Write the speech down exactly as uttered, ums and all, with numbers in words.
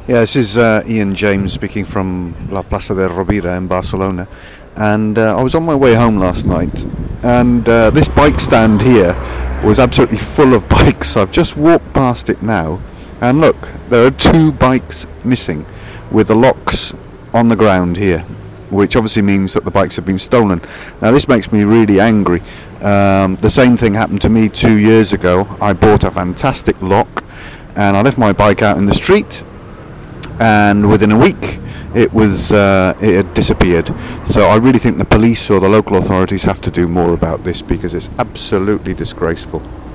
Yeah, this is uh, Ian James speaking from La Plaza de Rovira in Barcelona. And uh, I was on my way home last night, and uh, this bike stand here was absolutely full of bikes. I've just walked past it now, and look, there are two bikes missing with the locks on the ground here, which obviously means that the bikes have been stolen. Now this makes me really angry. Um, the same thing happened to me two years ago. I bought a fantastic lock, and I left my bike out in the street, and within a week it was uh, it had disappeared. So I really think the police or the local authorities have to do more about this, because it's absolutely disgraceful.